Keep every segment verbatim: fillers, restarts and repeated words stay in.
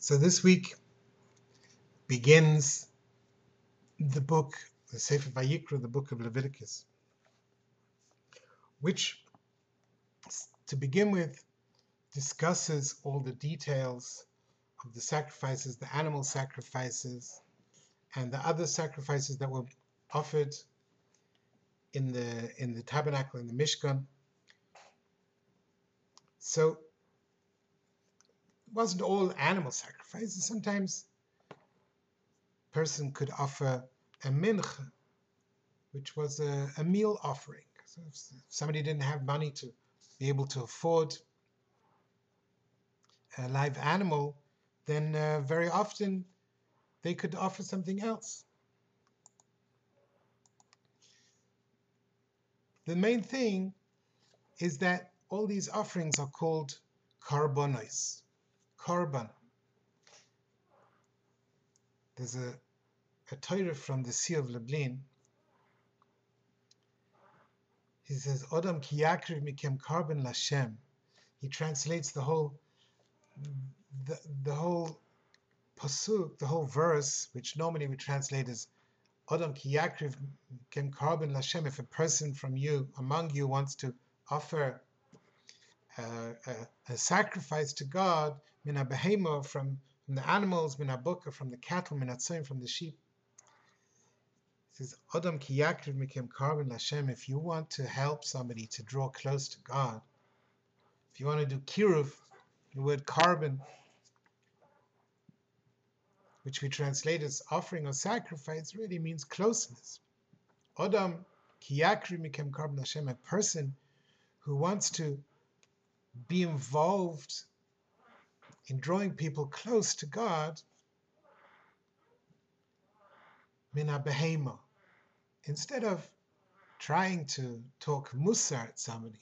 So this week begins the book, the Sefer Vayikra, the book of Leviticus, which, to begin with, discusses all the details of the sacrifices, the animal sacrifices, and the other sacrifices that were offered in the in the tabernacle, in the Mishkan. So it wasn't all animal sacrifices. Sometimes a person could offer a mincha, which was a, a meal offering. So if somebody didn't have money to be able to afford a live animal, then uh, very often they could offer something else. The main thing is that all these offerings are called karbonos. Korban. There's a, a Torah from the Sea of Lublin. He says, Odam ki yakriv mikem karban lashem. He translates the whole the, the whole pasuk, the whole verse, which normally we translate as Odam ki yakriv mikem karban lashem. If a person from you, among you, wants to offer uh, a, a sacrifice to God, min behema, from from the animals, min buka, from the cattle, min atzoim, from the sheep. It says, Adam ki yakriv mikem karban lashem. If you want to help somebody to draw close to God, if you want to do kiruv, the word karban, which we translate as offering or sacrifice, really means closeness. Adam ki yakriv mikem karban lashem. A person who wants to be involved in drawing people close to God, mina behema. Instead of trying to talk musar at somebody,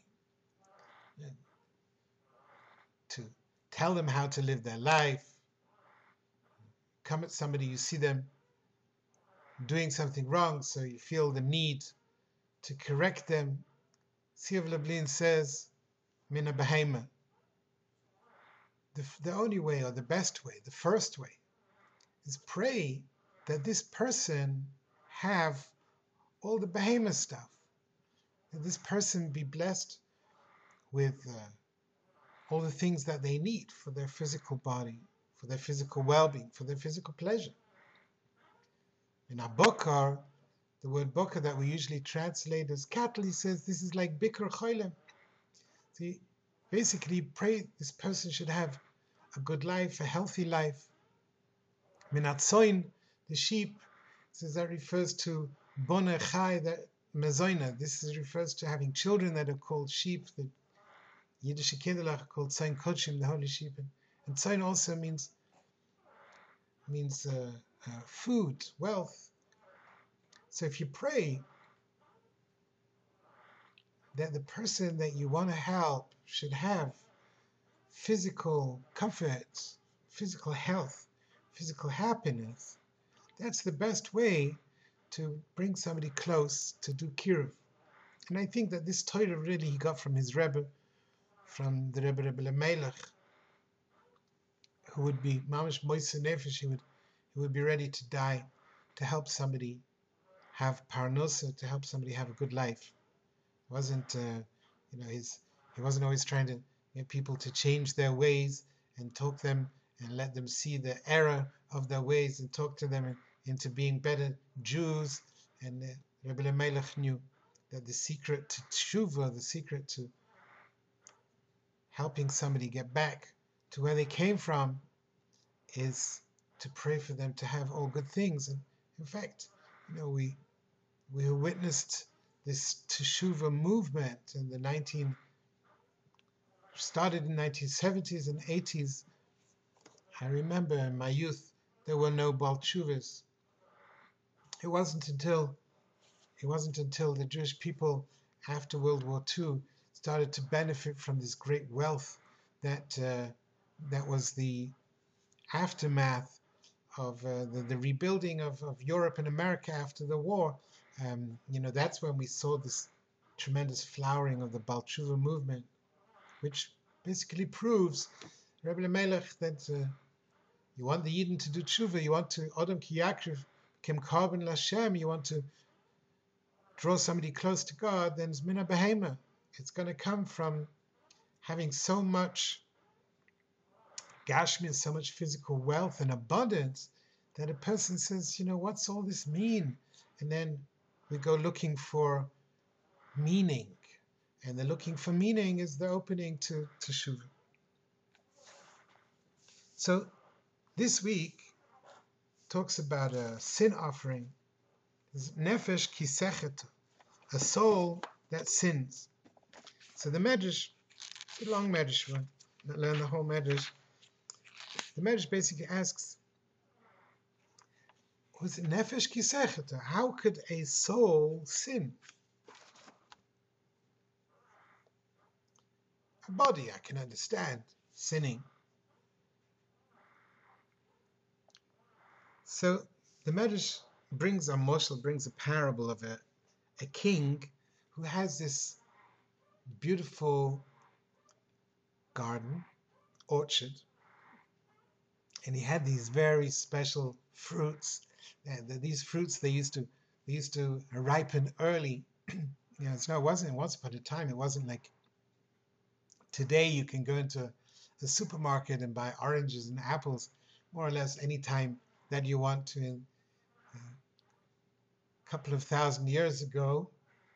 to tell them how to live their life, come at somebody, you see them doing something wrong, so you feel the need to correct them. Sea of Lublin says, mina behema. The, the only way, or the best way, the first way, is pray that this person have all the behemoth stuff, that this person be blessed with uh, all the things that they need for their physical body, for their physical well-being, for their physical pleasure. In our bokar, the word bokar that we usually translate as cattle, he says this is like bikr choylem. See, basically pray this person should have a good life, a healthy life. Minatzoin, the sheep, says that refers to bona chai, that mezoina. This is, refers to having children that are called sheep. The Yiddish kinder are called tzayin kodshim, the holy sheep. And, and tzayin also means means uh, uh, food, wealth. So if you pray that the person that you want to help should have physical comfort, physical health, physical happiness, that's the best way to bring somebody close to do kiruv. And I think that this Torah really he got from his Rebbe, from the Rebbe Rebbe Melech, who would be mamish moise nefesh, he would he would be ready to die to help somebody have parnosa, to help somebody have a good life. It wasn't uh, you know his he wasn't always trying to get people to change their ways and talk them and let them see the error of their ways and talk to them into being better Jews. And uh, Rebbe Melech knew that the secret to tshuva, the secret to helping somebody get back to where they came from, is to pray for them to have all good things. And in fact, you know, we we witnessed this teshuva movement in the nineteen started in nineteen seventies and eighties. I remember in my youth there were no Baal Teshuvas. It wasn't until it wasn't until the Jewish people after World War Two started to benefit from this great wealth that uh, that was the aftermath of uh, the, the rebuilding of, of Europe and America after the war. Um, you know, that's when we saw this tremendous flowering of the Baal Teshuva movement, which basically proves, Rebbe Melech, that uh, You want the Yidden to do tshuva. You want to Adam ki yakriv kim karban lashem. You want to draw somebody close to God. Then it's mina behema. It's going to come from having so much gashmi, so much physical wealth and abundance, that a person says, you know, what's all this mean? And then we go looking for meaning. And the looking for meaning is the opening to Teshuvah. So this week talks about a sin offering. Nefesh kisechet, a soul that sins. So the Medrash, the long Medrash one, not learn the whole Medrash. The Medrash basically asks, was it nefesh kisechet? How could a soul sin? A body, I can understand sinning. So the Medrash brings a moshel, brings a parable of a, a king who has this beautiful garden, orchard, and he had these very special fruits. And these fruits they used to they used to ripen early. You know, it's no, it wasn't once upon a time. It wasn't like today. You can go into a supermarket and buy oranges and apples more or less any time that you want to. In a couple of thousand years ago,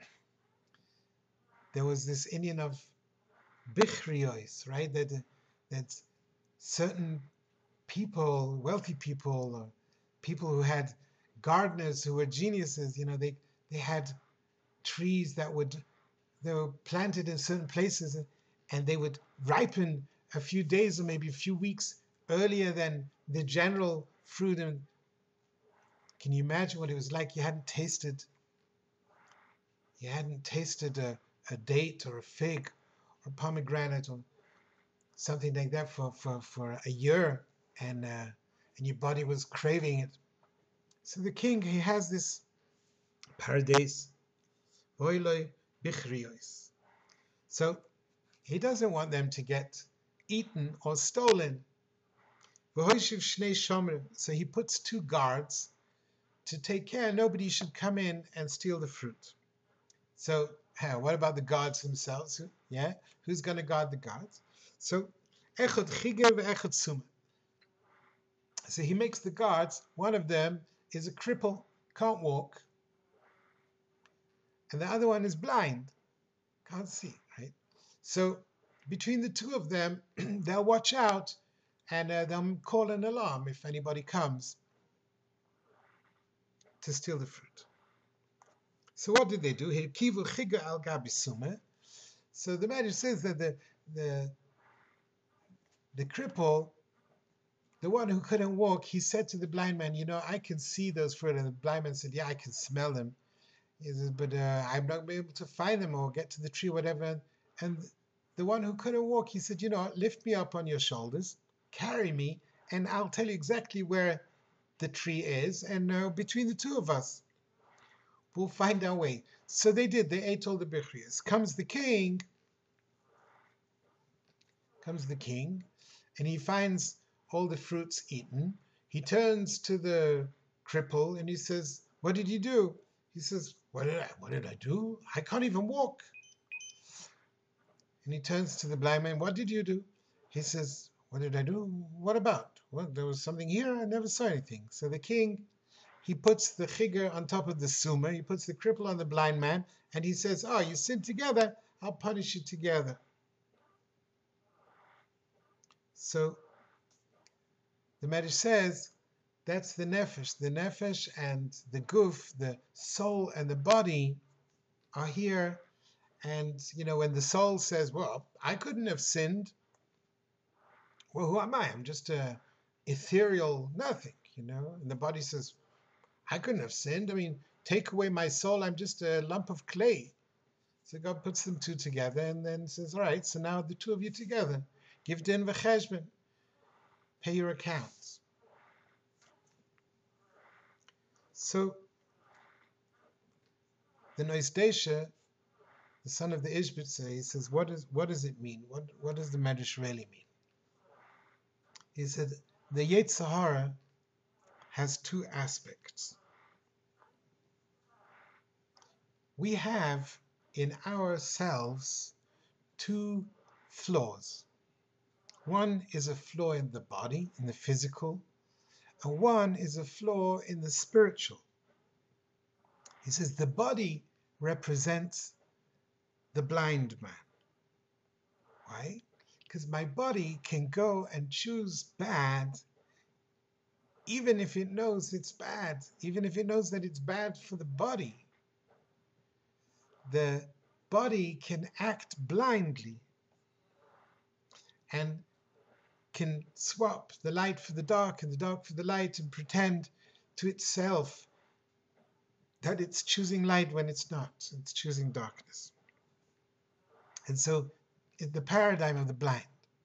there was this Indian of bichriyos, right? That that certain people, wealthy people, or people who had gardeners who were geniuses, you know, they they had trees that would they were planted in certain places, and they would ripen a few days or maybe a few weeks earlier than the general fruit. And can you imagine what it was like? You hadn't tasted you hadn't tasted a, a date or a fig or pomegranate or something like that for, for, for a year, and uh, and your body was craving it. So the king, he has this paradise, oiloi bichriyos. So he doesn't want them to get eaten or stolen. So he puts two guards to take care nobody should come in and steal the fruit. So hey, what about the guards themselves? Yeah, who's going to guard the guards? So echad chiger ve'echad suma. So he makes the guards, one of them is a cripple, can't walk, and the other one is blind, can't see, right? So between the two of them, they'll watch out, and uh, they'll call an alarm if anybody comes to steal the fruit. So what did they do? So the Medrash says that the the the cripple, the one who couldn't walk, he said to the blind man, you know, I can see those fruit. And the blind man said, yeah, I can smell them. He says, but uh, I'm not able to find them or get to the tree, whatever. And the one who couldn't walk, he said, you know, lift me up on your shoulders, carry me, and I'll tell you exactly where the tree is. And uh, between the two of us, we'll find our way. So they did. They ate all the bichriyos. Comes the king, comes the king, and he finds all the fruits eaten. He turns to the cripple and he says, what did you do? He says, what did I, what did I do? I can't even walk. And he turns to the blind man, what did you do? He says, what did I do? What about? Well, there was something here. I never saw anything. So the king, he puts the chigger on top of the summa. He puts the cripple on the blind man. And he says, oh, you sinned together. I'll punish you together. So the Medrash says that's the nefesh. The nefesh and the guf, the soul and the body, are here. And, you know, when the soul says, well, I couldn't have sinned. Well, who am I? I'm just a ethereal nothing, you know. And the body says, I couldn't have sinned. I mean, take away my soul, I'm just a lump of clay. So God puts them two together and then says, all right, so now the two of you together. Give din v'cheshbon. Pay your accounts. So the Nois Desha, the son of the Ishbitzer, he says, what, is, what does it mean? What, what does the Medrash really mean? He said, The Yetzer Hara has two aspects. We have in ourselves two flaws. One is a flaw in the body, in the physical, and one is a flaw in the spiritual. He says the body represents the blind man. Why? Because my body can go and choose bad even if it knows it's bad, even if it knows that it's bad for the body. The body can act blindly and can swap the light for the dark and the dark for the light and pretend to itself that it's choosing light when it's not. It's choosing darkness. And so, in the paradigm of the blind,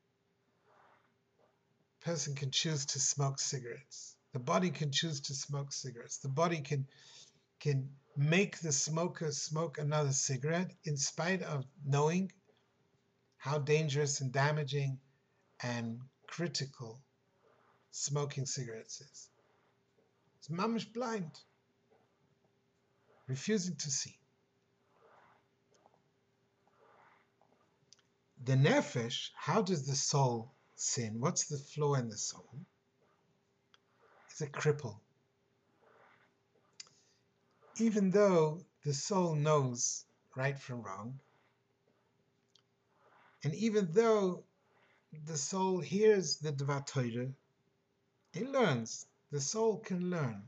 a person can choose to smoke cigarettes. The body can choose to smoke cigarettes. The body can can make the smoker smoke another cigarette in spite of knowing how dangerous and damaging and critical smoking cigarettes is. It's mamish blind, refusing to see. The nefesh, how does the soul sin? What's the flaw in the soul? It's a cripple. Even though the soul knows right from wrong, and even though the soul hears the Dvar Torah, it learns. The soul can learn.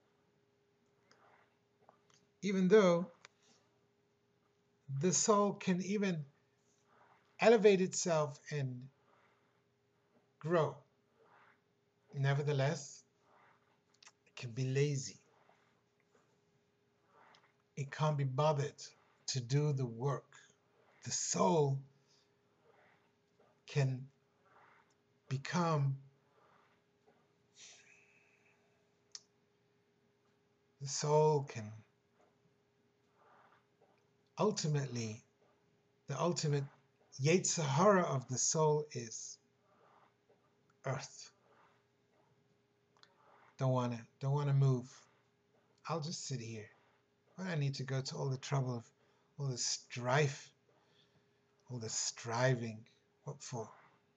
Even though the soul can even elevate itself and grow, nevertheless, it can be lazy. It can't be bothered to do the work. The soul can become the soul can ultimately, the ultimate Yetzer Hara of the soul is earth. Don't wanna, don't wanna move. I'll just sit here. Why do I need to go to all the trouble of all the strife, all the striving? What for?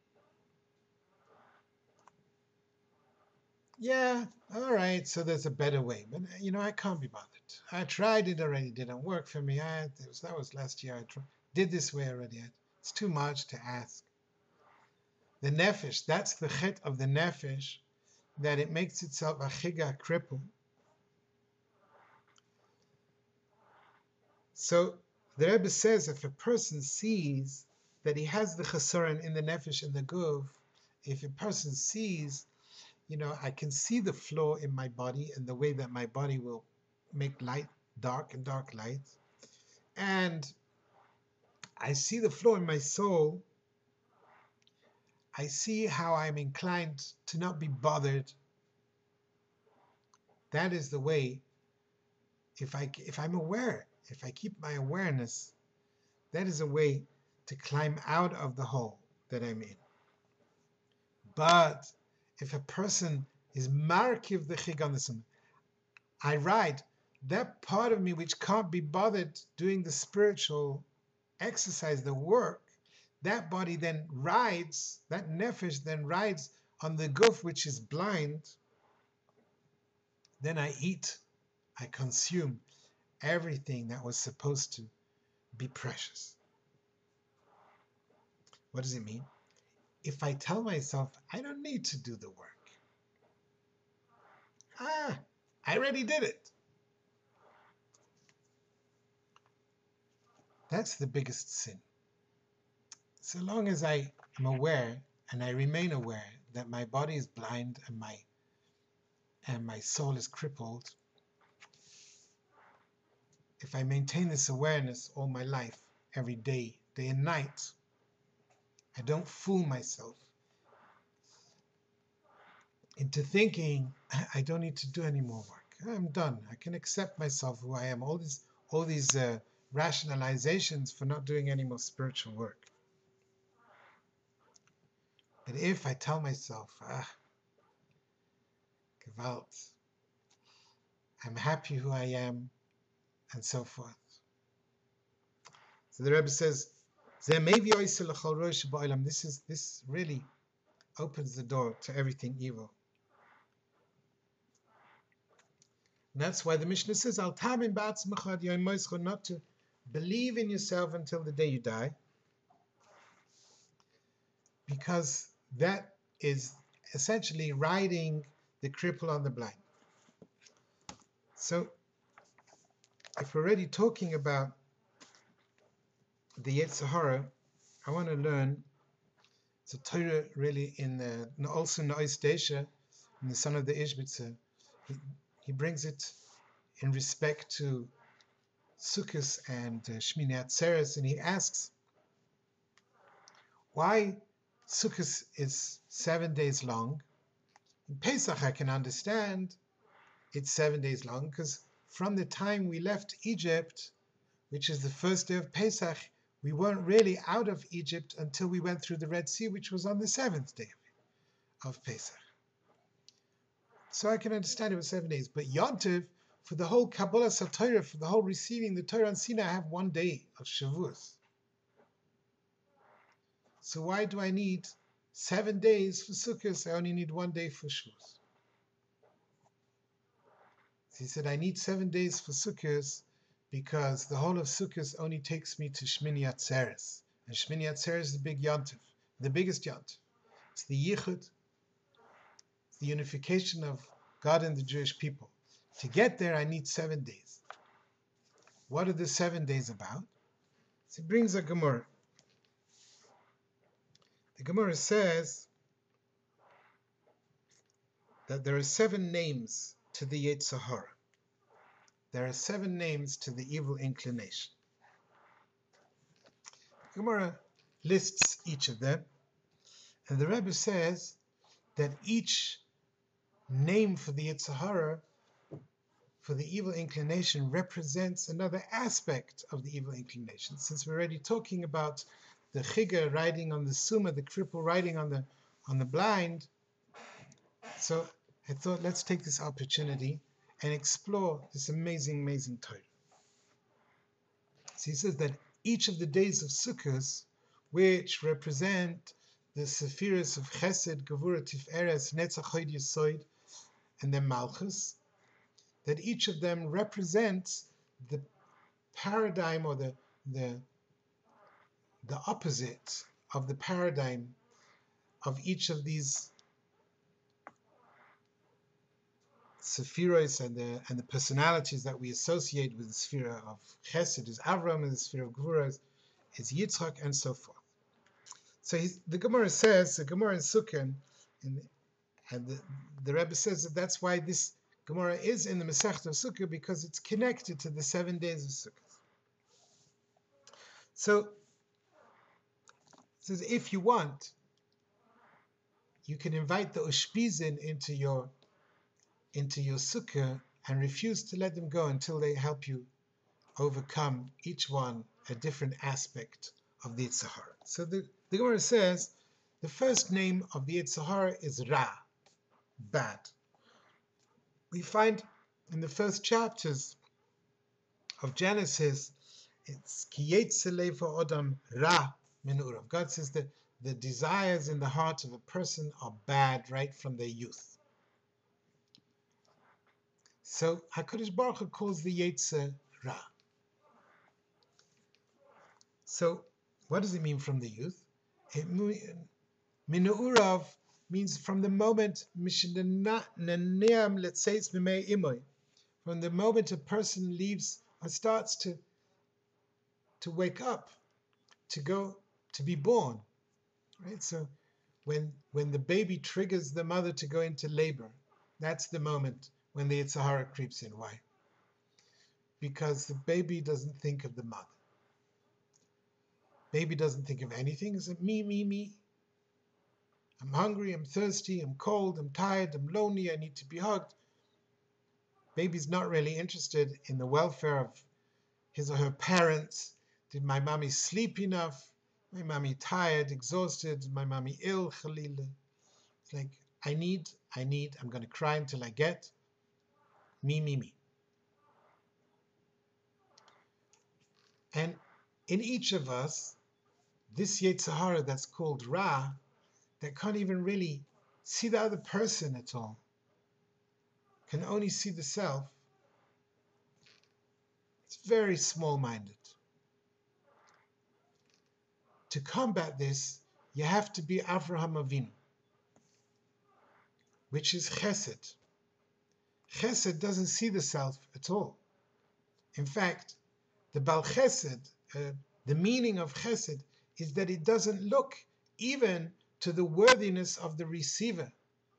Yeah, all right, so there's a better way. But, you know, I can't be bothered. I tried it already. Didn't work for me. I, that, was, that was last year. I tried, did this way already. It's too much to ask. The nefesh, that's the chet of the nefesh, that it makes itself a chiga, cripple. So the Rebbe says if a person sees that he has the chesaron in the nefesh and the guf, if a person sees, you know, I can see the flaw in my body and the way that my body will make light dark and dark light, and I see the flaw in my soul, I see how I'm inclined to not be bothered. That is the way, if I if I'm aware, if I keep my awareness, that is a way to climb out of the hole that I'm in. But if a person is markiv the chiganism, I write that part of me which can't be bothered doing the spiritual exercise, the work, that body then rides, that nefesh then rides on the guf which is blind. Then I eat, I consume everything that was supposed to be precious. What does it mean? If I tell myself I don't need to do the work, ah, I already did it. That's the biggest sin. So long as I am aware and I remain aware that my body is blind and my and my soul is crippled, if I maintain this awareness all my life, every day, day and night, I don't fool myself into thinking I don't need to do any more work. I'm done. I can accept myself who I am. All these, all these uh, rationalizations for not doing any more spiritual work. But if I tell myself, ah, Gewalt. I'm happy who I am, and so forth. So the Rebbe says, this is this really opens the door to everything evil. And that's why the Mishnah says, Al tamin ba'atzmecha yom moischa, not to believe in yourself until the day you die, because that is essentially riding the cripple on the blind. So, if we're already talking about the Yetzer Hara, I want to learn. It's a Torah really in uh, also in the Ois Desha, in the son of the Ishbitzer. He, he brings it in respect to Sukkot and uh, Shmini Atzeres, and he asks why Sukkot is seven days long. In Pesach, I can understand it's seven days long because from the time we left Egypt, which is the first day of Pesach, we weren't really out of Egypt until we went through the Red Sea, which was on the seventh day of Pesach. So I can understand it was seven days. But Yom Tov, for the whole Kabbalah Satorah, for the whole receiving the Torah on Sinai, I have one day of Shavuos. So why do I need seven days for Sukkot? I only need one day for Shavuos. So he said, I need seven days for Sukkot because the whole of Sukkot only takes me to Shmini Atzeres. And Shmini Atzeres is the big Yom Tov, the biggest Yom Tov. It's the Yichud, it's the unification of God and the Jewish people. To get there, I need seven days. What are the seven days about? So he brings a Gemara. The Gemara says that there are seven names to the Yetzer Hara. There are seven names to the evil inclination. The Gemara lists each of them, and the Rebbe says that each name for the Yetzer Hara, for the evil inclination, represents another aspect of the evil inclination. Since we're already talking about the Chigga riding on the Summa, the cripple riding on the on the blind, so I thought let's take this opportunity and explore this amazing, amazing Torah. So he says that each of the days of Sukkot, which represent the Sephiros of Chesed, Gevurah, Tiferes, Netzach, Hod, Yesod, and then Malchus, that each of them represents the paradigm or the the the opposite of the paradigm of each of these Sephiros and the and the personalities that we associate with the sphere of Chesed is Avram, and the sphere of Gvura is, is Yitzchak, and so forth. So he's, the Gemara says, the Gemara in Sukkah, and, and the, the Rebbe says that that's why this Gemara is in the Masechta of Sukkah, because it's connected to the seven days of Sukkah. So it says if you want, you can invite the Ushpizin into your into your sukkah and refuse to let them go until they help you overcome each one a different aspect of the Yetzer Hara. So the, the Gemara says the first name of the Yetzer Hara is Ra, bad. We find in the first chapters of Genesis, it's Ki Yetzer Levo Adam Ra Min Urav. God says that the desires in the heart of a person are bad right from their youth. So HaKadosh Baruch Hu calls the Yetzer Ra. So what does it mean from the youth? Min Urav means from the moment from the moment a person leaves or starts to to wake up, to go to be born. Right? So when when the baby triggers the mother to go into labor, that's the moment when the Yetzer Hara creeps in. Why? Because the baby doesn't think of the mother. Baby doesn't think of anything. It's like me, me, me. I'm hungry, I'm thirsty, I'm cold, I'm tired, I'm lonely, I need to be hugged. Baby's not really interested in the welfare of his or her parents. Did my mommy sleep enough? My mommy tired, exhausted, my mommy ill, Khalil. It's like I need, I need, I'm going to cry until I get, me, me, me. And in each of us, this Yetzer Hara that's called Ra, that can't even really see the other person at all, can only see the self, it's very small-minded. To combat this, you have to be Avraham Avinu, which is Chesed. Chesed doesn't see the self at all. In fact, the Bal Chesed, uh, the meaning of Chesed, is that it doesn't look even to the worthiness of the receiver.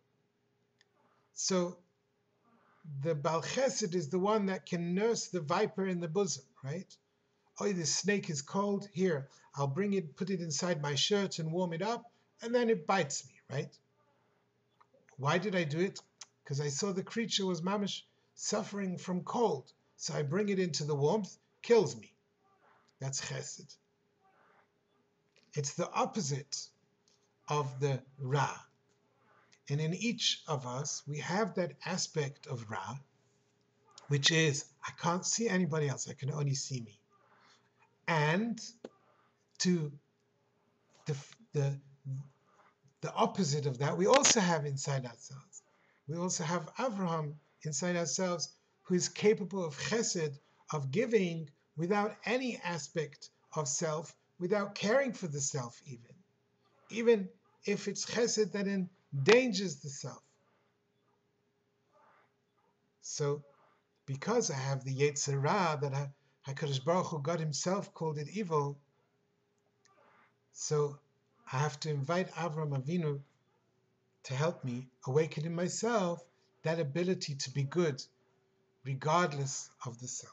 So the Bal Chesed is the one that can nurse the viper in the bosom, right? Oh, this snake is cold. Here, I'll bring it, put it inside my shirt and warm it up, and then it bites me, right? Why did I do it? Because I saw the creature was mamish suffering from cold. So I bring it into the warmth, kills me. That's Chesed. It's the opposite of the Ra. And in each of us, we have that aspect of Ra, which is, I can't see anybody else, I can only see me. And to the, the, the opposite of that, we also have inside ourselves. We also have Avraham inside ourselves, who is capable of Chesed, of giving without any aspect of self, without caring for the self even. Even if it's Chesed that endangers the self. So, because I have the Yetzer Ra, that HaKadosh Baruch Hu, God himself, called it evil, so I have to invite Avraham Avinu to help me awaken in myself that ability to be good, regardless of the self.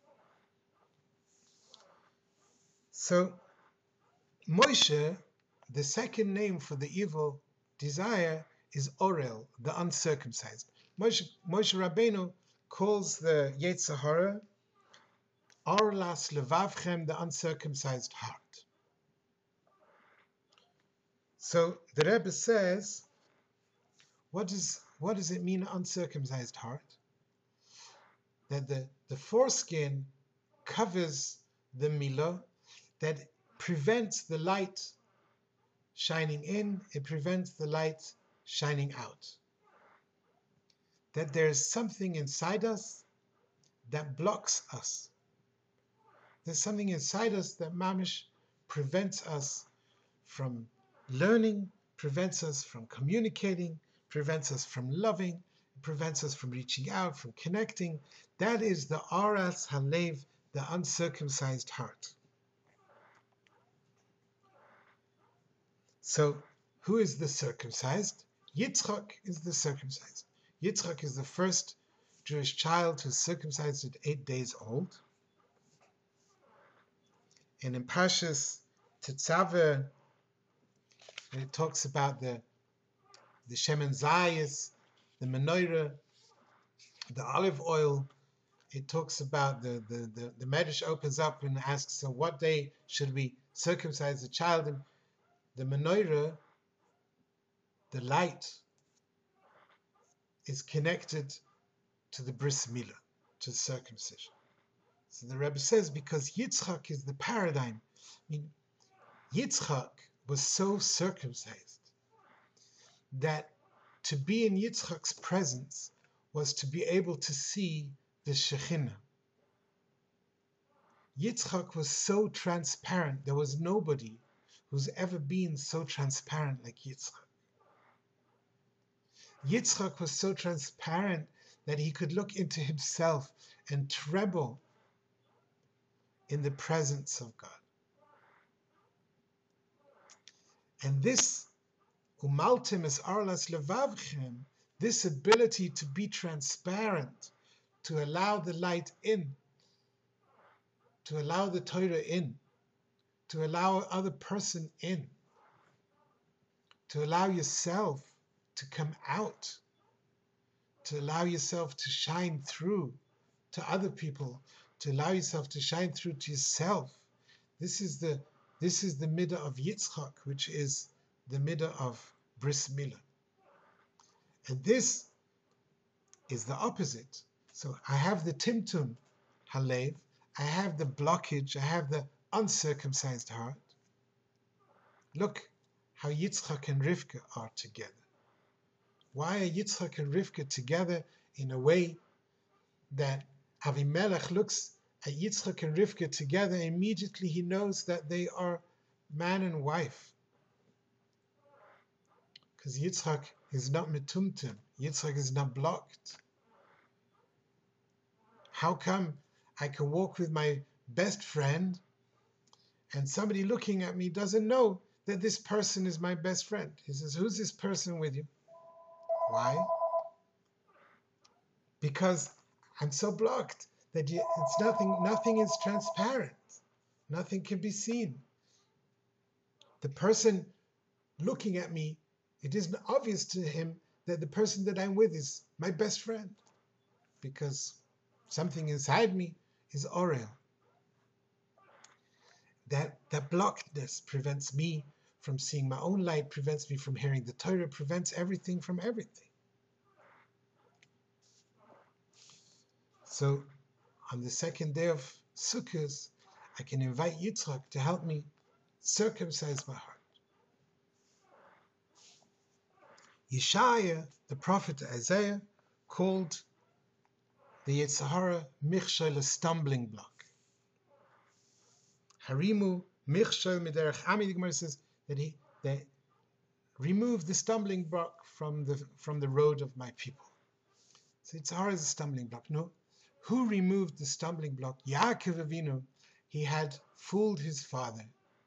So, Moshe, the second name for the evil desire, is Orel, the uncircumcised. Moshe, Moshe Rabbeinu calls the Yetzer Hara Orlas Levavchem, the uncircumcised heart. So the Rebbe says, what does what does it mean, uncircumcised heart? That the, the foreskin covers the milah, that prevents the light shining in, it prevents the light shining out. That there is something inside us that blocks us. There's something inside us that mamish prevents us from learning, prevents us from communicating, prevents us from loving, prevents us from reaching out, from connecting. That is the Aras Halev, the uncircumcised heart. So, who is the circumcised? Yitzchak is the circumcised. Yitzchak is the first Jewish child who's circumcised at eight days old. And in Parshas Tetzaveh, it talks about the the Shemen Zayis, the menorah, the olive oil. It talks about the the the, the Medrash opens up and asks, so what day should we circumcise the child? And the menorah, the light, is connected to the bris milah, to circumcision. So the Rebbe says, because Yitzchak is the paradigm. I mean, Yitzchak was so circumcised that to be in Yitzchak's presence was to be able to see the Shekhinah. Yitzchak was so transparent. There was nobody who's ever been so transparent like Yitzchak. Yitzchak was so transparent that he could look into himself and tremble in the presence of God. And this Umaltim es arlas levavchem, this ability to be transparent, to allow the light in, to allow the Torah in, to allow other person in, to allow yourself to come out, to allow yourself to shine through to other people, to allow yourself to shine through to yourself. This is the this is the midah of Yitzchak, which is the midah of bris milah. And this is the opposite. So I have the timtum halev, I have the blockage, I have the uncircumcised heart. Look how Yitzchak and Rivka are together. Why are Yitzchak and Rivka together in a way that Avimelech looks at Yitzchak and Rivka together, immediately he knows that they are man and wife. Because Yitzchak is not metumtum, Yitzchak is not blocked. How come I can walk with my best friend and somebody looking at me doesn't know that this person is my best friend? He says, who's this person with you? Why? Because I'm so blocked that you, it's nothing, nothing is transparent. Nothing can be seen. The person looking at me, it isn't obvious to him that the person that I'm with is my best friend, because something inside me is Orel. That, that blockedness prevents me from seeing my own light, prevents me from hearing the Torah, prevents everything from everything. So on the second day of Sukkot, I can invite Yitzchak to help me circumcise my heart. Yeshaya, the prophet Isaiah, called the Yetzer Hara Michshel, a stumbling block. Harimu Michshel Miderech Ami, the Gemara says that he they removed the stumbling block from the from the road of my people. So Yetzer Hara is a stumbling block. No, who removed the stumbling block? Yaakov Avinu. He had fooled his father.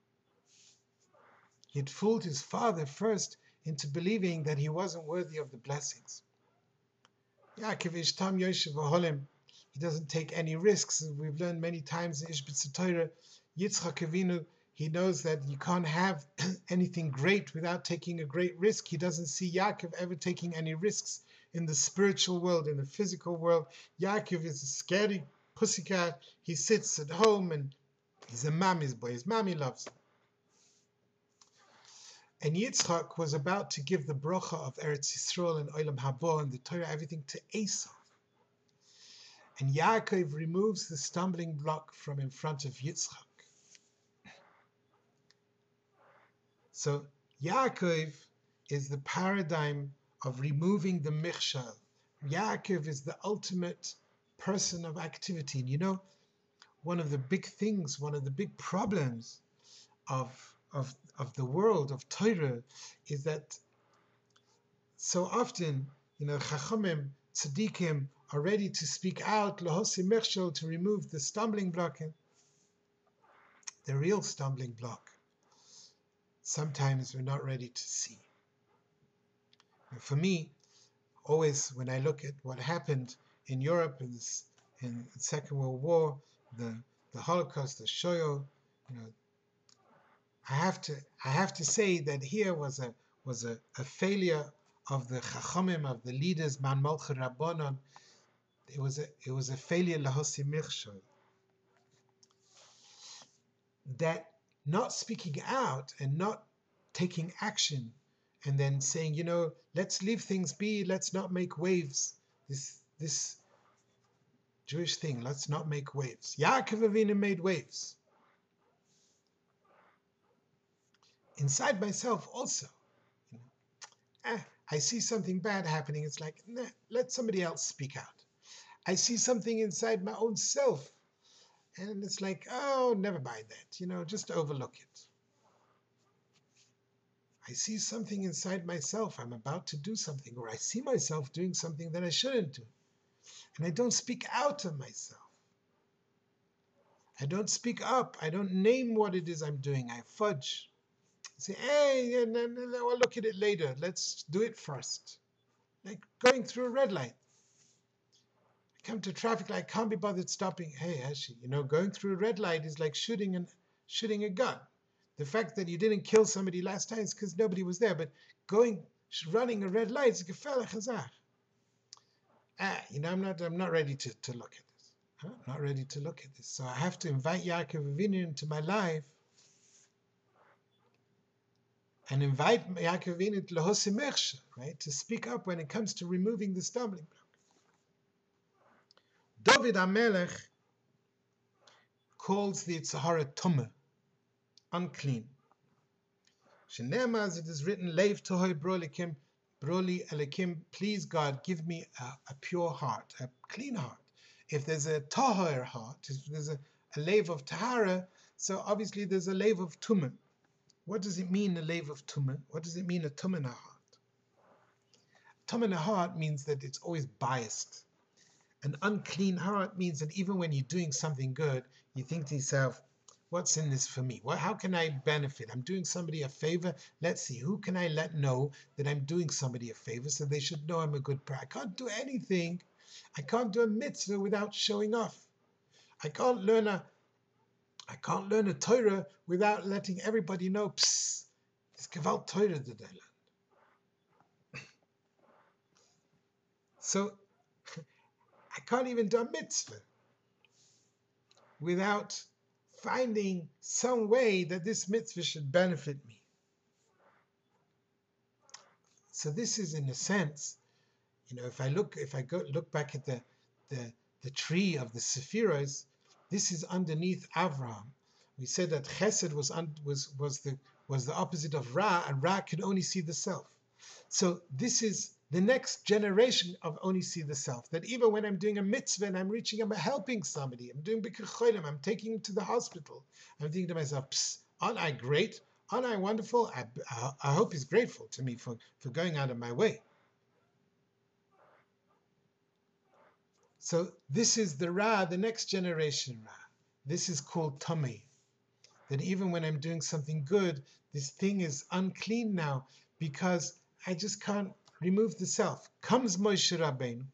He had fooled his father first into believing that he wasn't worthy of the blessings. Yaakov ish tam yoshev v'holim. He doesn't take any risks. We've learned many times in Ishbitz Torah, Yitzchak Avinu, he knows that you can't have anything great without taking a great risk. He doesn't see Yaakov ever taking any risks in the spiritual world, in the physical world. Yaakov is a scary pussycat. He sits at home and he's a mommy's boy. His mommy loves him. And Yitzchak was about to give the bracha of Eretz Yisrael and Olam Haba and the Torah, everything to Esau. And Yaakov removes the stumbling block from in front of Yitzchak. So Yaakov is the paradigm of removing the Michshel. Yaakov is the ultimate person of activity. And you know, one of the big things, one of the big problems of Of, of the world of Torah is that so often, you know, Chachamim, Tzaddikim are ready to speak out, Lahosi Mechshel, to remove the stumbling block. And the real stumbling block, sometimes we're not ready to see. And for me, always when I look at what happened in Europe in, this, in the Second World War, the, the Holocaust, the Shoah, you know, I have to I have to say that here was a was a, a failure of the Chachamim, of the leaders, Man Malchut Rabbanon. It was a it was a failure Lahosi Michshel. That not speaking out and not taking action and then saying, you know, let's leave things be, let's not make waves. This this Jewish thing, let's not make waves. Yaakov Avinu made waves. Inside myself also, you know, eh, I see something bad happening. It's like, nah, let somebody else speak out. I see something inside my own self, and it's like, oh, never mind that. You know, just overlook it. I see something inside myself. I'm about to do something, or I see myself doing something that I shouldn't do, and I don't speak out of myself. I don't speak up. I don't name what it is I'm doing. I fudge. Say, hey, no, no, no, I'll look at it later. Let's do it first. Like going through a red light. I come to traffic light, can't be bothered stopping. Hey, actually, you know, going through a red light is like shooting an, shooting a gun. The fact that you didn't kill somebody last time is because nobody was there. But going, running a red light is gefährlich chazar. Ah, you know, I'm not, I'm not ready to, to look at this. I'm not ready to look at this. So I have to invite Yaakov Avinu into my life. and invite Yaakov Avinu to lahose mechsha, right? To speak up when it comes to removing the stumbling block. David HaMelech calls the Yetzer Hara tumah, unclean. Shenema, as it is written, Leiv tohoi brolikim, broli elikim, please God, give me a, a pure heart, a clean heart. If there's a tahor heart, if there's a, a leiv of tahara, so obviously there's a leiv of tumah. What does it mean, a leiv of tumah? What does it mean, a tumah in a heart? Tumah in a heart means that it's always biased. An unclean heart means that even when you're doing something good, you think to yourself, what's in this for me? What, how can I benefit? I'm doing somebody a favor. Let's see, who can I let know that I'm doing somebody a favor so they should know I'm a good person? I can't do anything. I can't do a mitzvah without showing off. I can't learn a I can't learn a Torah without letting everybody know, psst, it's gewalt Torah that I learned. So I can't even do a mitzvah without finding some way that this mitzvah should benefit me. So this is, in a sense, you know, if I look, if I go look back at the the, the tree of the Sephiros, this is underneath Avraham. We said that Chesed was un, was was the was the opposite of Ra, and Ra could only see the self. So this is the next generation of only see the self. That even when I'm doing a mitzvah and I'm reaching, I'm helping somebody, I'm doing Bikur Cholim, I'm taking him to the hospital, I'm thinking to myself, psst, aren't I great? Aren't I wonderful? I, I, I hope he's grateful to me for, for going out of my way. So this is the Ra, the next generation Ra. This is called Tamei. That even when I'm doing something good, this thing is unclean now because I just can't remove the self. Comes Moshe Rabbeinu.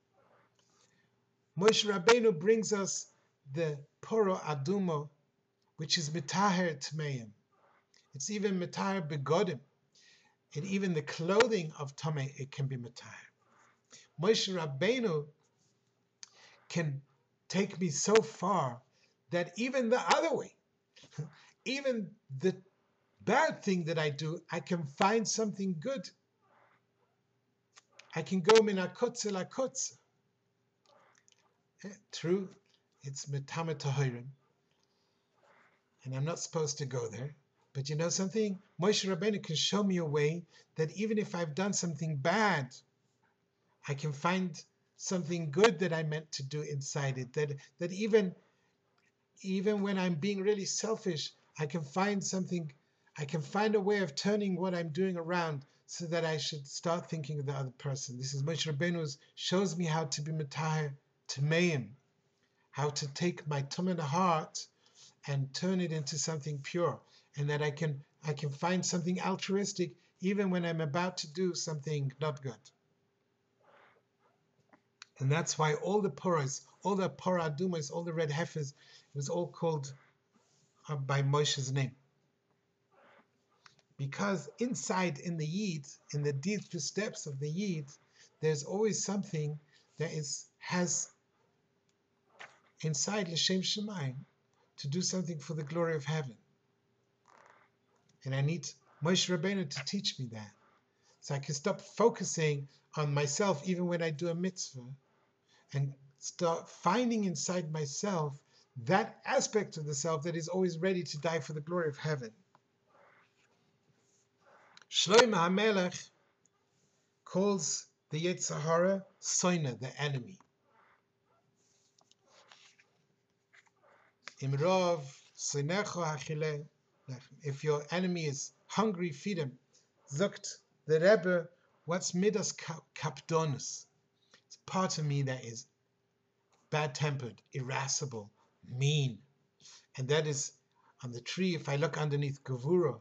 Moshe Rabbeinu brings us the Poro Adumo, which is Mitaher Tmeim. It's even Mitaher Begodim. And even the clothing of Tamei, it can be Mitaher. Moshe Rabbeinu can take me so far that even the other way, even the bad thing that I do, I can find something good. I can go min hakotze lakotze. True, it's metame tahirim, and I'm not supposed to go there. But you know something? Moshe Rabbeinu can show me a way that even if I've done something bad, I can find something good that I meant to do inside it. That that even even when I'm being really selfish, I can find something. I can find a way of turning what I'm doing around so that I should start thinking of the other person. This is Moshe Rabbeinu shows me how to be Metaher Tmeim, how to take my tum in the heart and turn it into something pure, and that I can I can find something altruistic even when I'm about to do something not good. And that's why all the poras, all the paradumas, all the red heifers, it was all called uh, by Moshe's name. Because inside in the Yid, in the deeper steps of the Yid, there's always something that is has inside L'Shem Shemayim to do something for the glory of heaven. And I need Moshe Rabbeinu to teach me that. So I can stop focusing on myself even when I do a mitzvah and start finding inside myself that aspect of the self that is always ready to die for the glory of heaven. Shlomo HaMelech calls the Yetzer Hara Soina, the enemy. Imrov Soinecho Hachile. If your enemy is hungry, feed him. Zukt the Rebbe, what's midas kapdonus? It's part of me that is bad-tempered, irascible, mean. And that is on the tree, if I look underneath Gevura,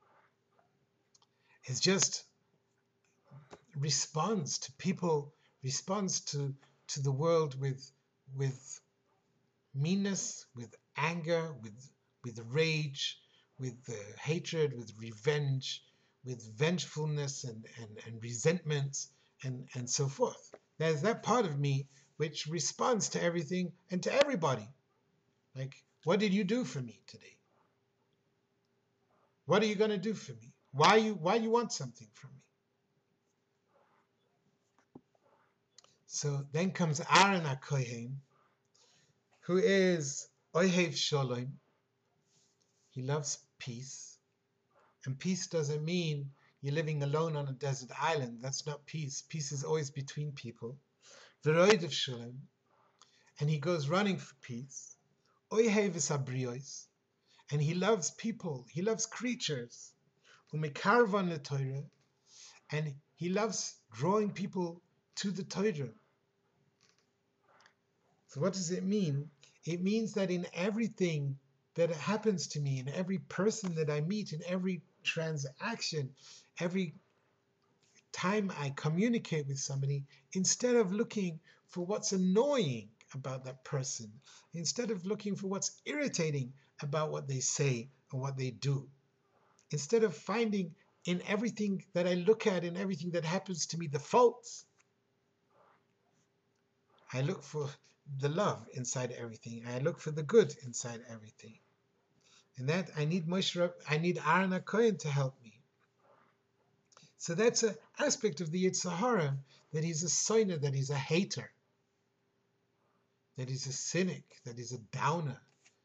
it's just responds to people, responds to, to the world with, with meanness, with anger, with, with rage, with uh, hatred, with revenge, with vengefulness and, and, and resentment, and, and so forth. There's that part of me which responds to everything and to everybody. Like, what did you do for me today? What are you going to do for me? Why you why you want something from me? So then comes Aaron HaKohen, who is Ohev Shalom. He loves peace. And peace doesn't mean you're living alone on a desert island. That's not peace. Peace is always between people. V'roidev Shalom. And he goes running for peace. Ohev Sabrios. And he loves people. He loves creatures. Umekarvan le Torah. And he loves drawing people to the Torah. So what does it mean? It means that in everything that happens to me, in every person that I meet, in every transaction, every time I communicate with somebody, instead of looking for what's annoying about that person, instead of looking for what's irritating about what they say and what they do, instead of finding in everything that I look at, in everything that happens to me, the faults, I look for the love inside everything. I look for the good inside everything. And that I need Moshe, I need Aaron HaKohen to help me. So that's an aspect of the Yetzer Hara, that he's a soiner, that he's a hater, that he's a cynic, that he's a downer,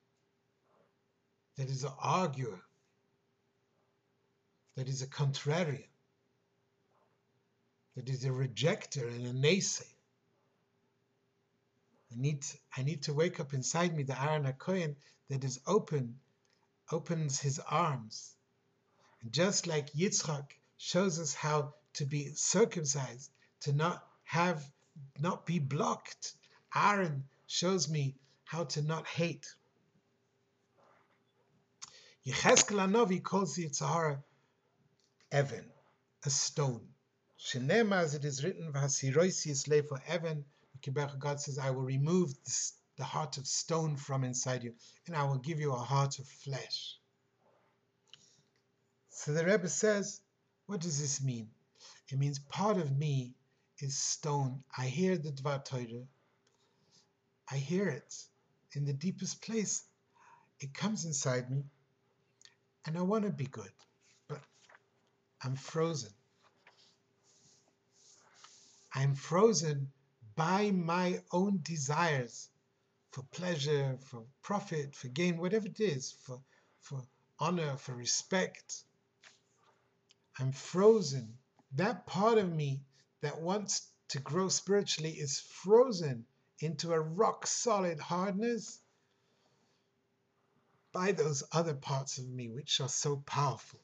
that he's an arguer, that he's a contrarian, that he's a rejecter and a naysayer. I need, I need to wake up inside me the Aaron HaKohen that is open, opens his arms. And just like Yitzchak shows us how to be circumcised, to not have, not be blocked, Aaron shows me how to not hate. Yechezkel HaNavi calls the Yetzer Hara Evan, a stone. Shenema, as it is written, V'hasiroisi Yislei, for Evan, God says, I will remove this, the heart of stone from inside you, and I will give you a heart of flesh. So the Rebbe says, what does this mean? It means part of me is stone. I hear the Dvar Torah. I hear it in the deepest place. It comes inside me, and I want to be good, but I'm frozen. I'm frozen by my own desires for pleasure, for profit, for gain, whatever it is, for, for honor, for respect. I'm frozen. That part of me that wants to grow spiritually is frozen into a rock solid hardness by those other parts of me which are so powerful.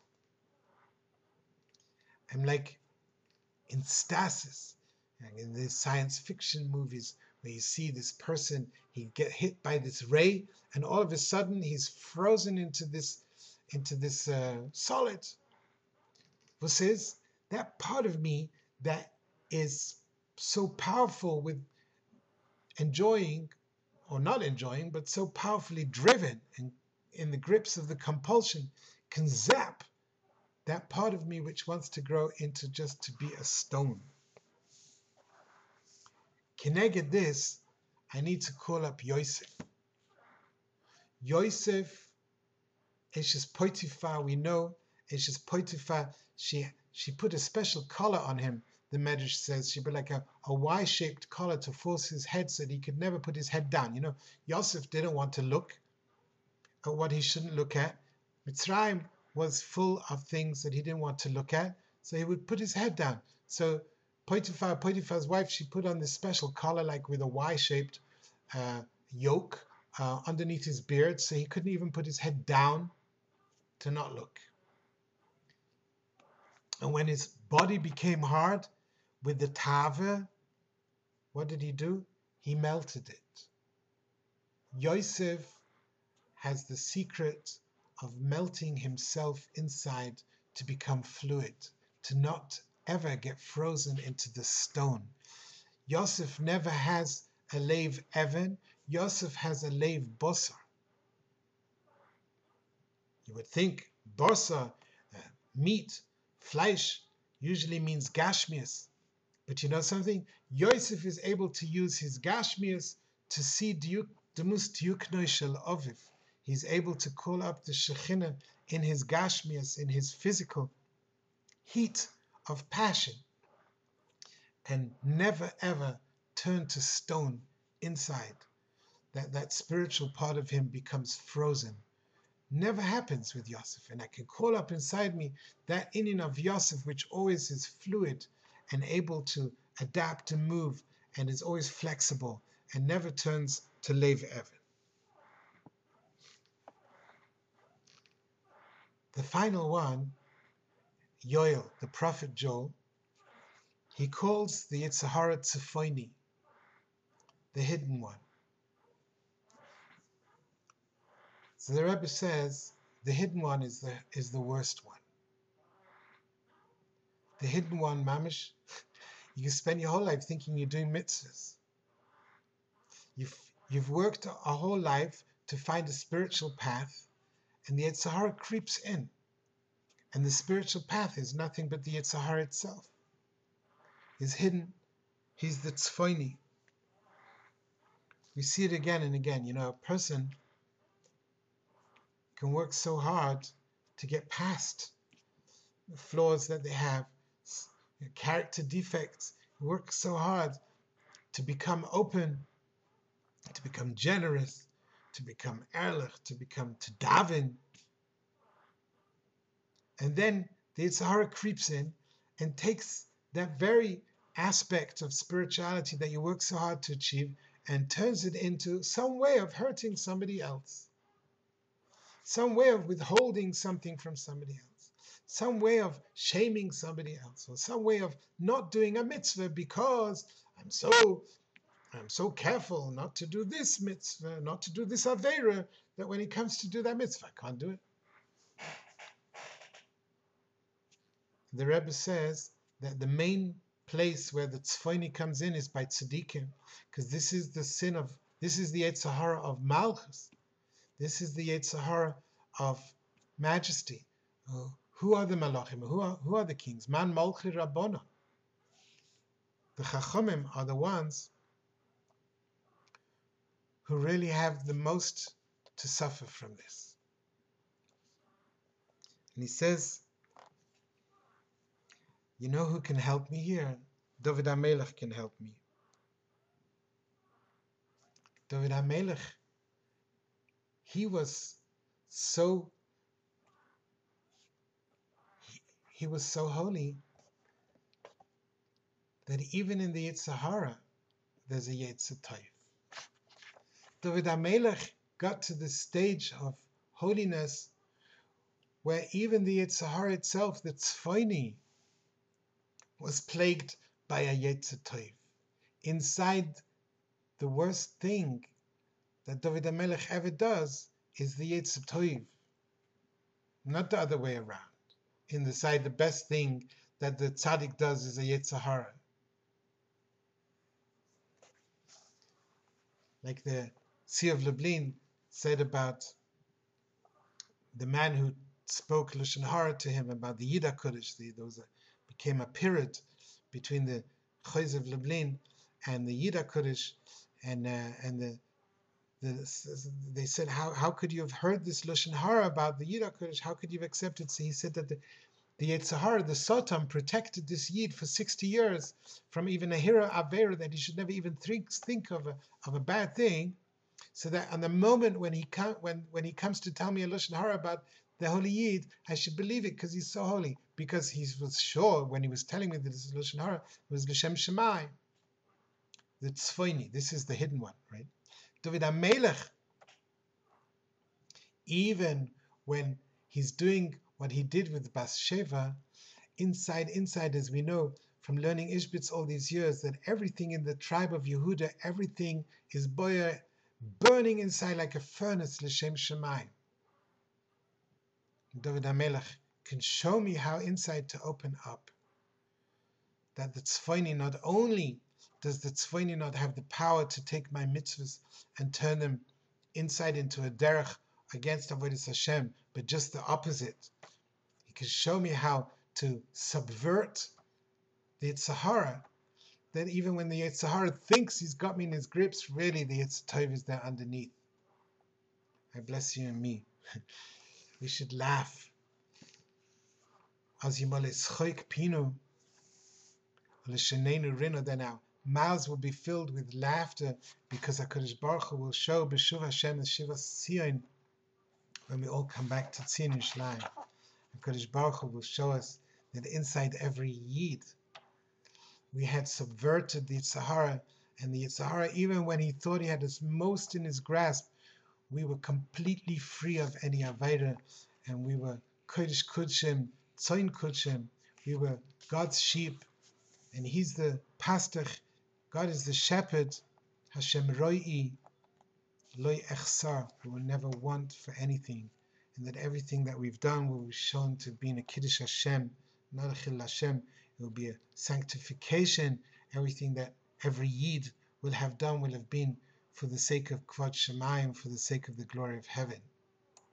I'm like in stasis. In these science fiction movies where you see this person, he get hit by this ray, and all of a sudden he's frozen into this into this uh, solid. What says that part of me that is so powerful with enjoying or not enjoying, but so powerfully driven and in the grips of the compulsion, can zap that part of me which wants to grow into just to be a stone. Keneged this, I need to call up Yosef. Yosef, Eshes Potiphar, we know, Eshes Potiphar, she she put a special collar on him, the Medrash says. She put like a, a Y-shaped collar to force his head so that he could never put his head down. You know, Yosef didn't want to look at what he shouldn't look at. Mitzrayim was full of things that he didn't want to look at, so he would put his head down. So Potiphar, Potiphar's wife, she put on this special collar like with a Y-shaped uh, yoke uh, underneath his beard, so he couldn't even put his head down to not look. And when his body became hard with the tava, what did he do? He melted it. Yosef has the secret of melting himself inside to become fluid, to not ever get frozen into the stone. Yosef never has a leiv Evan. Yosef has a leiv Bosar. You would think Bosar, uh, meat, flesh, usually means Gashmias. But you know something? Yosef is able to use his Gashmias to see Demus Diuknoi Shel Oviv. He's able to call up the Shekhinah in his Gashmias, in his physical, heat of passion, and never ever turn to stone inside. That, that spiritual part of him becomes frozen. Never happens with Yosef. And I can call up inside me that inyan of Yosef, which always is fluid and able to adapt and move and is always flexible and never turns to Lev Evan. The final one, Yoel, the prophet Joel, he calls the Yetzer Hara Tzefoini, the hidden one. So the Rebbe says the hidden one is the is the worst one. The hidden one, mamish, you spend your whole life thinking you're doing mitzvahs. You've you've worked a whole life to find a spiritual path, and the Yetzer Hara creeps in. And the spiritual path is nothing but the Yetzer Hara itself. He's hidden. He's the tzfoini. We see it again and again. You know, a person can work so hard to get past the flaws that they have, character defects, work so hard to become open, to become generous, to become ehrlich, to become to daven. And then the Yetzer Hara creeps in and takes that very aspect of spirituality that you work so hard to achieve and turns it into some way of hurting somebody else, some way of withholding something from somebody else, some way of shaming somebody else, or some way of not doing a mitzvah because I'm so I'm so careful not to do this mitzvah, not to do this aveira, that when it comes to do that mitzvah, I can't do it. The Rebbe says that the main place where the tzfoini comes in is by tzaddikim, because this is the sin of, this is the Yetzer Hara of malchus. This is the Yetzer Hara of majesty. Uh, who are the malachim? Who are, who are the kings? Man malchi rabbona. The chachamim are the ones who really have the most to suffer from this. And he says, you know who can help me here? David HaMelech can help me. David HaMelech, he was so he, he was so holy that even in the Yetzer Hara there's a Yetzer Tov. David HaMelech got to the stage of holiness where even the Yetzer Hara itself, the tzfoini, was plagued by a Yetzer Tov. Inside, the worst thing that David HaMelech ever does is the Yetzer Tov, not the other way around. In the side, the best thing that the tzaddik does is a Yetzer Hara. Like the Tzvi of Lublin said about the man who spoke Lashon Hara to him about the Yida Kodesh. The, there was a, became a period between the Chayz of Lublin and the Yida Kodesh, and uh, and the, the they said, how how could you have heard this Lashon Hara about the Yida Kodesh? How could you have accepted? So he said that the the Yetzer Hara, the Satan, protected this Yid for sixty years from even a hira avera, that he should never even think think of a of a bad thing. So that on the moment when he com- when when he comes to tell me a Lashon Hara about the holy Yid, I should believe it because he's so holy. Because he was sure when he was telling me that this is Lashon Hara, it was L'Shem Shemai, the Tzfoini. This is the hidden one, right? David HaMelech, even when he's doing what he did with Bathsheba, inside, inside, as we know from learning Ishbitz all these years, that everything in the tribe of Yehuda, everything is boyer, burning inside like a furnace, L'Shem Shemaim. David HaMelech can show me how inside to open up. That the Tzfoini, not only does the Tzfoini not have the power to take my mitzvahs and turn them inside into a derech against Avodas Hashem, but just the opposite. He can show me how to subvert the Yetzer Hara, that even when the Yetzer Hara thinks he's got me in his grips, really the Yetzer Tov is there underneath. I bless you and me. We should laugh as Yimale Schoik Pinu, Lishanenu Rino, then our mouths will be filled with laughter because HaKadosh Baruch Hu will show B'Shuv Hashem and Shiva Sion when we all come back to Tzion Yerushalayim. HaKadosh Baruch Hu will show us that inside every Yid we had subverted the Yetzer Hara, and the Yetzer Hara, even when he thought he had us most in his grasp, we were completely free of any Avaida, and we were Kodesh Kudshim, Tzoin Kudshim, we were God's sheep, and He's the pastor, God is the shepherd, Hashem Ro'i, Loi Echsar, who will never want for anything, and that everything that we've done will be shown to be in a Kiddush Hashem, not a Chil Hashem. It will be a sanctification. Everything that every Yid will have done will have been for the sake of Kvod Shemayim, for the sake of the glory of heaven.